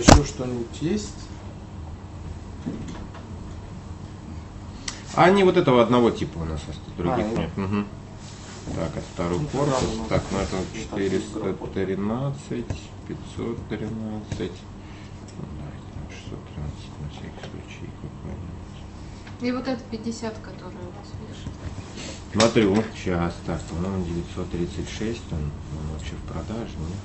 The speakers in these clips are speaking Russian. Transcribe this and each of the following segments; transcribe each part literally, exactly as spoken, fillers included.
еще что-нибудь есть? А они вот этого одного типа у нас остались, других а, нет. Угу. Так, это второй ну, корпус. Так, ну это четыреста тринадцать, пятьсот тринадцать. шестьсот тринадцать на всякий случай. И вот это пятьдесят, который у вас вешает. Смотрю, сейчас, так, по-моему, девятьсот тридцать шесть, он, он вообще в продаже, нет?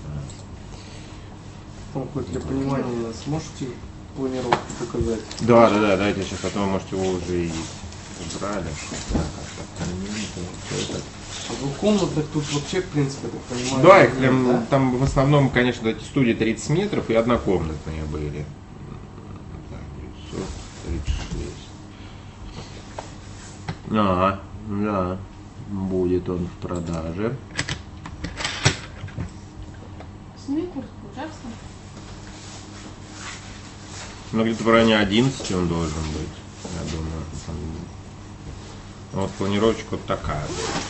Там хоть для понимания сможете планировку показать? Да, да, да, дайте сейчас, а то, может, его уже и убрали. Так, апартаменты, а двухкомнатных тут вообще, в принципе, так понимаю. Да, их прям, да? Там в основном, конечно, эти студии тридцать метров и однокомнатные были. Так, девятьсот тридцать шесть. Ага, да, будет он в продаже. Сними куртку, жарко? Ну, где-то в районе одиннадцати он должен быть, я думаю. Там... Вот планировочка вот такая.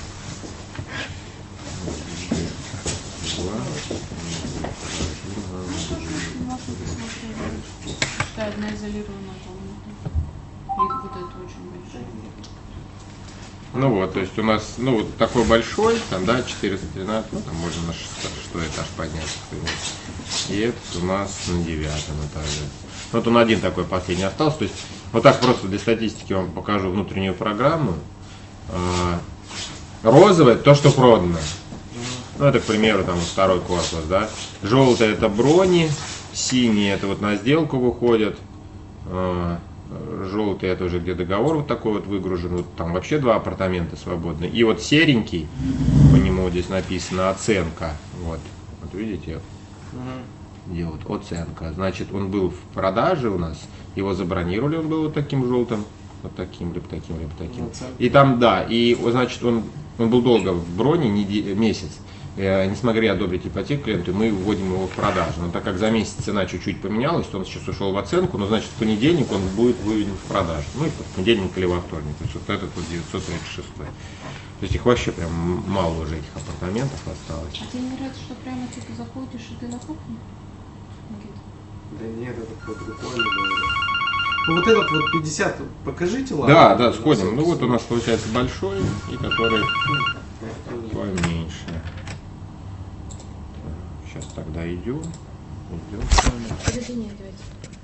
Считай, одна изолированная комната. И вот это очень большая. Ну вот, то есть у нас, ну вот такой большой, там, да, четыреста тринадцать, ну, там можно на шестой этаж подняться. И этот у нас на девятом этаже. Вот он один такой последний остался. То есть вот так просто для статистики вам покажу внутреннюю программу. Розовое то, что продано. Ну, это, к примеру, там второй корпус, да. Желтое это брони, синие это вот на сделку выходят. Желтый это уже где договор вот такой вот выгружен. Вот там вообще два апартамента свободны. И вот серенький, по нему здесь написано оценка. Вот, вот видите? Где вот оценка. Значит, он был в продаже у нас, его забронировали, он был вот таким желтым, вот таким, либо таким, либо таким. И там, да, и, значит, он, он был долго в броне, недель, месяц. Не смогли одобрить ипотеку клиенту, мы вводим его в продажу. Но так как за месяц цена чуть-чуть поменялась, то он сейчас ушел в оценку, но значит в понедельник он будет выведен в продажу. Ну и в понедельник или во вторник. То есть вот этот вот девятьсот тридцать шесть. То есть их вообще прям мало уже этих апартаментов осталось. А тебе не нравится, что прямо типа заходишь и ты на кухне? Да нет, это какой-то прикольный. Ну вот этот вот пятьдесят, покажите, ладно? Да, да, сходим. Ну вот у нас получается большой и который поменьше. Сейчас тогда идем. Идем с вами. Подожди, не одевайся.